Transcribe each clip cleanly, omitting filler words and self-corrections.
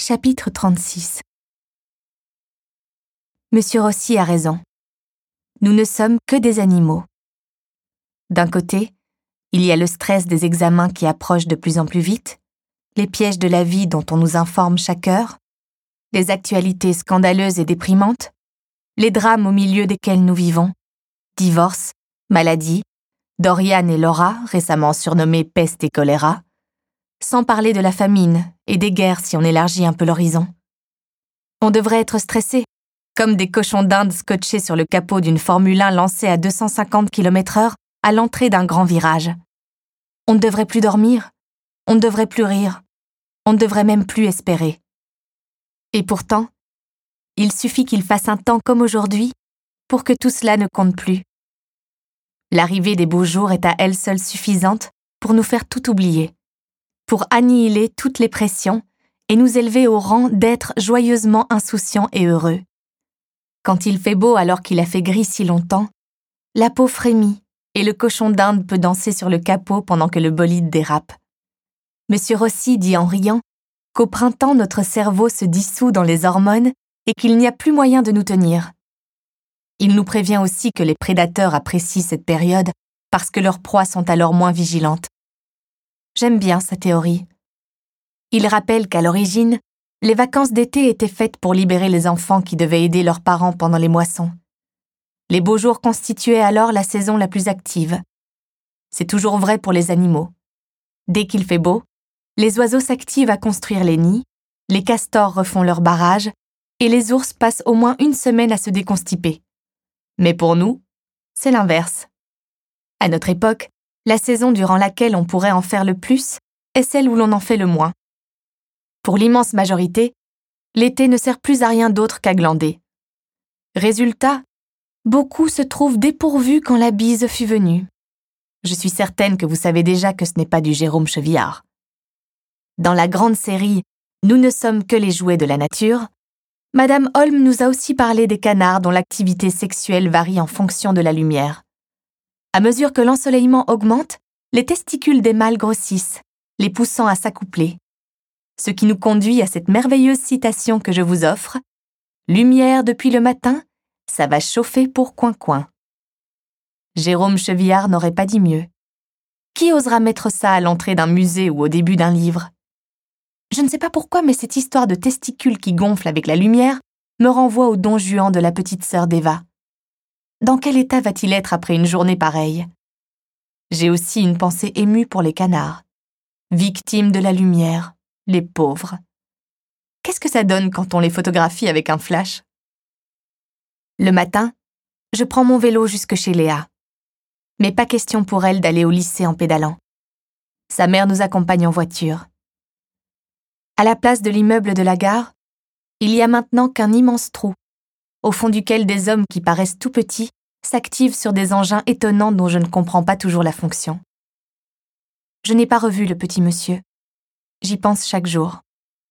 Chapitre 36. Monsieur Rossi a raison. Nous ne sommes que des animaux. D'un côté, il y a le stress des examens qui approchent de plus en plus vite, les pièges de la vie dont on nous informe chaque heure, les actualités scandaleuses et déprimantes, les drames au milieu desquels nous vivons, divorce, maladie, Dorian et Laura, récemment surnommés peste et choléra, sans parler de la famine et des guerres si on élargit un peu l'horizon. On devrait être stressé, comme des cochons d'Inde scotchés sur le capot d'une Formule 1 lancée à 250 km/h à l'entrée d'un grand virage. On ne devrait plus dormir, on ne devrait plus rire, on ne devrait même plus espérer. Et pourtant, il suffit qu'il fasse un temps comme aujourd'hui pour que tout cela ne compte plus. L'arrivée des beaux jours est à elle seule suffisante pour nous faire tout oublier, pour annihiler toutes les pressions et nous élever au rang d'êtres joyeusement insouciants et heureux. Quand il fait beau alors qu'il a fait gris si longtemps, la peau frémit et le cochon d'Inde peut danser sur le capot pendant que le bolide dérape. Monsieur Rossi dit en riant qu'au printemps notre cerveau se dissout dans les hormones et qu'il n'y a plus moyen de nous tenir. Il nous prévient aussi que les prédateurs apprécient cette période parce que leurs proies sont alors moins vigilantes. J'aime bien sa théorie. Il rappelle qu'à l'origine, les vacances d'été étaient faites pour libérer les enfants qui devaient aider leurs parents pendant les moissons. Les beaux jours constituaient alors la saison la plus active. C'est toujours vrai pour les animaux. Dès qu'il fait beau, les oiseaux s'activent à construire les nids, les castors refont leurs barrages et les ours passent au moins une semaine à se déconstiper. Mais pour nous, c'est l'inverse. À notre époque, la saison durant laquelle on pourrait en faire le plus est celle où l'on en fait le moins. Pour l'immense majorité, l'été ne sert plus à rien d'autre qu'à glander. Résultat, beaucoup se trouvent dépourvus quand la bise fut venue. Je suis certaine que vous savez déjà que ce n'est pas du Jérôme Chevillard. Dans la grande série « Nous ne sommes que les jouets de la nature », Madame Holm nous a aussi parlé des canards dont l'activité sexuelle varie en fonction de la lumière. À mesure que l'ensoleillement augmente, les testicules des mâles grossissent, les poussant à s'accoupler. Ce qui nous conduit à cette merveilleuse citation que je vous offre « Lumière depuis le matin, ça va chauffer pour coin-coin ». Jérôme Chevillard n'aurait pas dit mieux. Qui osera mettre ça à l'entrée d'un musée ou au début d'un livre ? Je ne sais pas pourquoi, mais cette histoire de testicules qui gonflent avec la lumière me renvoie au Don Juan de la petite sœur d'Eva. Dans quel état va-t-il être après une journée pareille ? J'ai aussi une pensée émue pour les canards. Victimes de la lumière, les pauvres. Qu'est-ce que ça donne quand on les photographie avec un flash ? Le matin, je prends mon vélo jusque chez Léa. Mais pas question pour elle d'aller au lycée en pédalant. Sa mère nous accompagne en voiture. À la place de l'immeuble de la gare, il y a maintenant qu'un immense trou, au fond duquel des hommes qui paraissent tout petits s'activent sur des engins étonnants dont je ne comprends pas toujours la fonction. Je n'ai pas revu le petit monsieur. J'y pense chaque jour.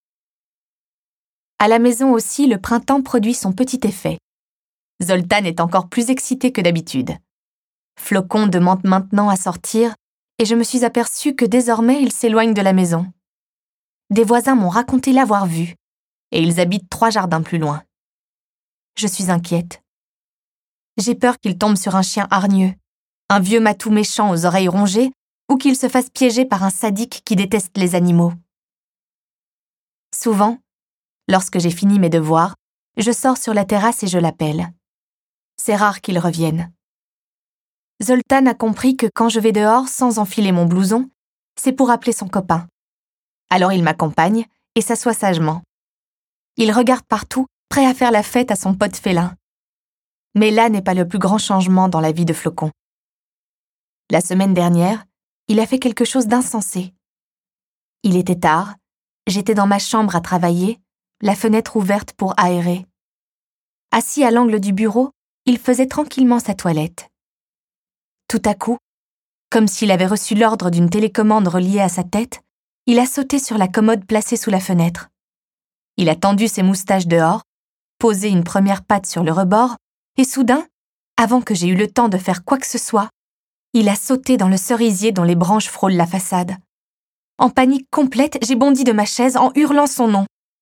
À la maison aussi, le printemps produit son petit effet. Zoltan est encore plus excité que d'habitude. Flocon demande maintenant à sortir et je me suis aperçue que désormais il s'éloigne de la maison. Des voisins m'ont raconté l'avoir vu et ils habitent 3 jardins plus loin. Je suis inquiète. J'ai peur qu'il tombe sur un chien hargneux, un vieux matou méchant aux oreilles rongées ou qu'il se fasse piéger par un sadique qui déteste les animaux. Souvent, lorsque j'ai fini mes devoirs, je sors sur la terrasse et je l'appelle. C'est rare qu'il revienne. Zoltan a compris que quand je vais dehors sans enfiler mon blouson, c'est pour appeler son copain. Alors il m'accompagne et s'assoit sagement. Il regarde partout, prêt à faire la fête à son pote félin. Mais là n'est pas le plus grand changement dans la vie de Flocon. La semaine dernière, il a fait quelque chose d'insensé. Il était tard, j'étais dans ma chambre à travailler, la fenêtre ouverte pour aérer. Assis à l'angle du bureau, il faisait tranquillement sa toilette. Tout à coup, comme s'il avait reçu l'ordre d'une télécommande reliée à sa tête, il a sauté sur la commode placée sous la fenêtre. Il a tendu ses moustaches dehors, posé une première patte sur le rebord, et soudain, avant que j'aie eu le temps de faire quoi que ce soit, il a sauté dans le cerisier dont les branches frôlent la façade. En panique complète, j'ai bondi de ma chaise en hurlant son nom.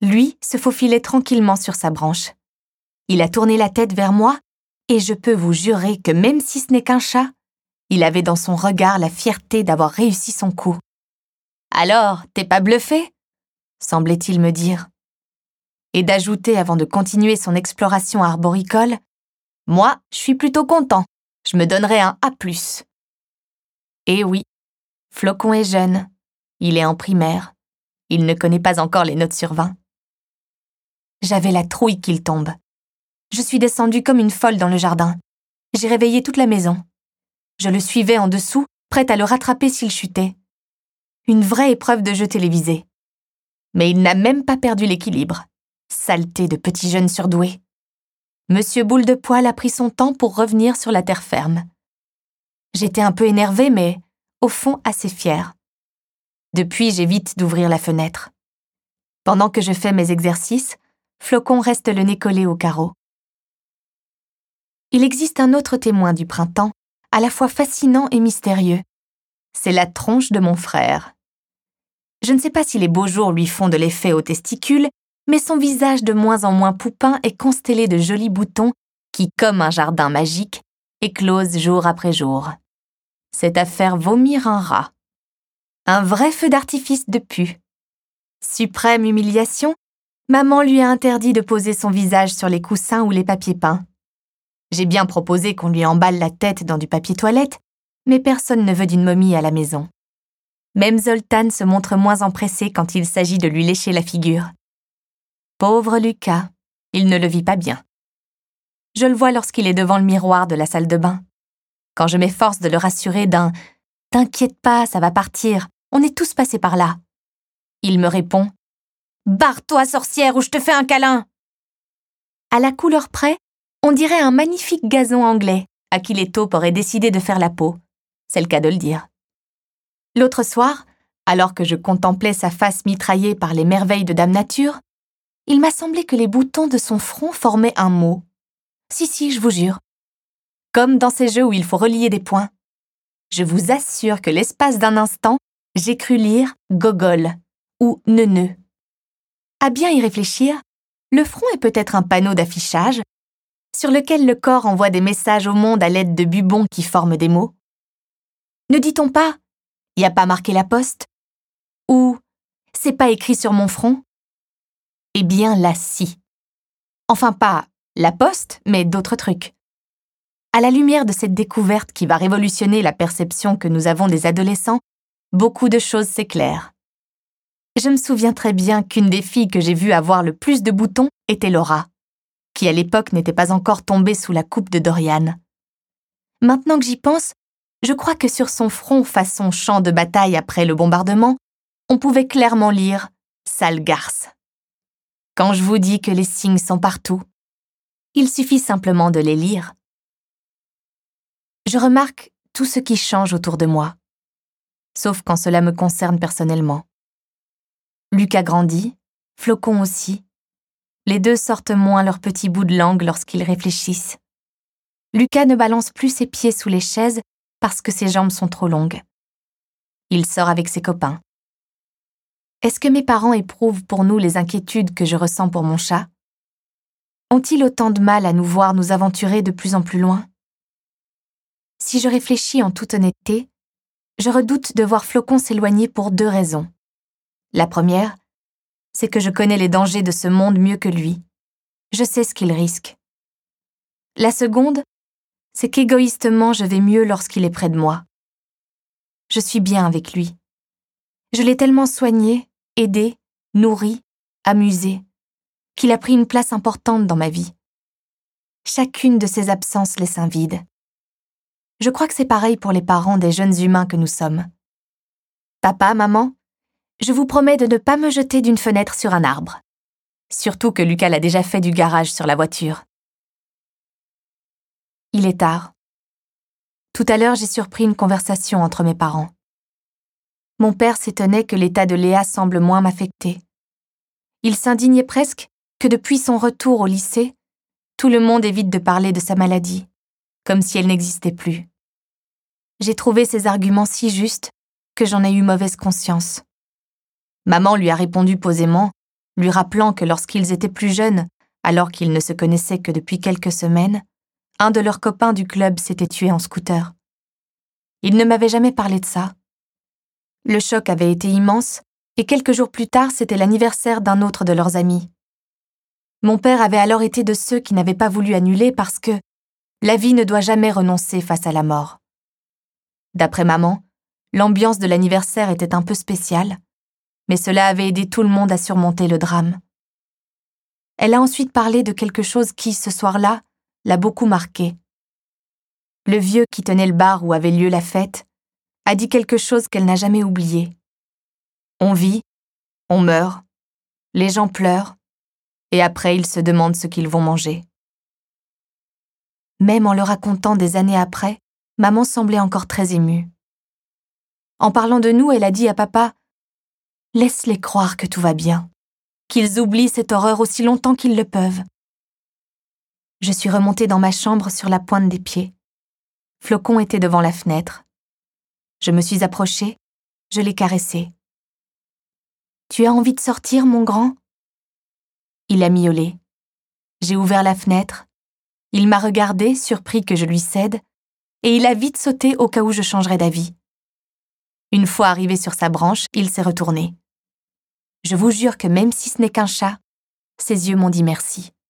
Lui se faufilait tranquillement sur sa branche. Il a tourné la tête vers moi et je peux vous jurer que même si ce n'est qu'un chat, il avait dans son regard la fierté d'avoir réussi son coup. « Alors, t'es pas bluffé ?» semblait-il me dire. Et d'ajouter avant de continuer son exploration arboricole, « Moi, je suis plutôt content, je me donnerais un A+. » Et oui, Flocon est jeune, il est en primaire, il ne connaît pas encore les notes sur 20. J'avais la trouille qu'il tombe. Je suis descendue comme une folle dans le jardin. J'ai réveillé toute la maison. Je le suivais en dessous, prête à le rattraper s'il chutait. Une vraie épreuve de jeu télévisé. Mais il n'a même pas perdu l'équilibre. Saleté de petit jeune surdoué. Monsieur Boule de Poil a pris son temps pour revenir sur la terre ferme. J'étais un peu énervée, mais au fond assez fière. Depuis, j'évite d'ouvrir la fenêtre. Pendant que je fais mes exercices, Flocon reste le nez collé au carreau. Il existe un autre témoin du printemps, à la fois fascinant et mystérieux. C'est la tronche de mon frère. Je ne sais pas si les beaux jours lui font de l'effet aux testicules, mais son visage de moins en moins poupin est constellé de jolis boutons qui, comme un jardin magique, éclosent jour après jour. C'est à faire vomir un rat. Un vrai feu d'artifice de pu. Suprême humiliation, maman lui a interdit de poser son visage sur les coussins ou les papiers peints. J'ai bien proposé qu'on lui emballe la tête dans du papier toilette, mais personne ne veut d'une momie à la maison. Même Zoltan se montre moins empressé quand il s'agit de lui lécher la figure. Pauvre Lucas, il ne le vit pas bien. Je le vois lorsqu'il est devant le miroir de la salle de bain. Quand je m'efforce de le rassurer d'un « T'inquiète pas, ça va partir, on est tous passés par là », il me répond « Barre-toi, sorcière, ou je te fais un câlin !» À la couleur près, on dirait un magnifique gazon anglais à qui les taupes auraient décidé de faire la peau. C'est le cas de le dire. L'autre soir, alors que je contemplais sa face mitraillée par les merveilles de Dame Nature, il m'a semblé que les boutons de son front formaient un mot. Si, je vous jure. Comme dans ces jeux où il faut relier des points. Je vous assure que l'espace d'un instant, j'ai cru lire « gogol » ou « neuneu ». À bien y réfléchir, le front est peut-être un panneau d'affichage sur lequel le corps envoie des messages au monde à l'aide de bubons qui forment des mots. Ne dit-on pas « y a pas marqué la poste » ou « c'est pas écrit sur mon front » ? Eh bien là, si. Enfin pas la poste, mais d'autres trucs. À la lumière de cette découverte qui va révolutionner la perception que nous avons des adolescents, beaucoup de choses s'éclairent. Je me souviens très bien qu'une des filles que j'ai vues avoir le plus de boutons était Laura, qui à l'époque n'était pas encore tombée sous la coupe de Dorian. Maintenant que j'y pense, je crois que sur son front façon champ de bataille après le bombardement, on pouvait clairement lire « sale garce ». Quand je vous dis que les signes sont partout, il suffit simplement de les lire. Je remarque tout ce qui change autour de moi, sauf quand cela me concerne personnellement. Lucas grandit, Flocon aussi. Les deux sortent moins leur petit bout de langue lorsqu'ils réfléchissent. Lucas ne balance plus ses pieds sous les chaises parce que ses jambes sont trop longues. Il sort avec ses copains. Est-ce que mes parents éprouvent pour nous les inquiétudes que je ressens pour mon chat ? Ont-ils autant de mal à nous voir nous aventurer de plus en plus loin ? Si je réfléchis en toute honnêteté, je redoute de voir Flocon s'éloigner pour 2 raisons. La première, c'est que je connais les dangers de ce monde mieux que lui. Je sais ce qu'il risque. La seconde, c'est qu'égoïstement je vais mieux lorsqu'il est près de moi. Je suis bien avec lui. Je l'ai tellement soigné, aidé, nourri, amusé, qu'il a pris une place importante dans ma vie. Chacune de ses absences laisse un vide. Je crois que c'est pareil pour les parents des jeunes humains que nous sommes. Papa, maman, je vous promets de ne pas me jeter d'une fenêtre sur un arbre. Surtout que Lucas l'a déjà fait du garage sur la voiture. Il est tard. Tout à l'heure, j'ai surpris une conversation entre mes parents. Mon père s'étonnait que l'état de Léa semble moins m'affecter. Il s'indignait presque que depuis son retour au lycée, tout le monde évite de parler de sa maladie, comme si elle n'existait plus. J'ai trouvé ses arguments si justes que j'en ai eu mauvaise conscience. Maman lui a répondu posément lui rappelant que lorsqu'ils étaient plus jeunes, alors qu'ils ne se connaissaient que depuis quelques semaines, un de leurs copains du club s'était tué en scooter. Il ne m'avait jamais parlé de ça. Le choc avait été immense, et quelques jours plus tard, c'était l'anniversaire d'un autre de leurs amis. Mon père avait alors été de ceux qui n'avaient pas voulu annuler parce que la vie ne doit jamais renoncer face à la mort. D'après maman, l'ambiance de l'anniversaire était un peu spéciale, mais cela avait aidé tout le monde à surmonter le drame. Elle a ensuite parlé de quelque chose qui, ce soir-là, l'a beaucoup marqué. Le vieux qui tenait le bar où avait lieu la fête a dit quelque chose qu'elle n'a jamais oublié. On vit, on meurt, les gens pleurent, et après ils se demandent ce qu'ils vont manger. Même en le racontant des années après, maman semblait encore très émue. En parlant de nous, elle a dit à papa « Laisse-les croire que tout va bien, qu'ils oublient cette horreur aussi longtemps qu'ils le peuvent. » Je suis remontée dans ma chambre sur la pointe des pieds. Flocon était devant la fenêtre. Je me suis approchée, je l'ai caressé. « Tu as envie de sortir, mon grand ?» Il a miaulé. J'ai ouvert la fenêtre. Il m'a regardé, surpris que je lui cède, et il a vite sauté au cas où je changerais d'avis. Une fois arrivé sur sa branche, il s'est retourné. Je vous jure que même si ce n'est qu'un chat, ses yeux m'ont dit merci.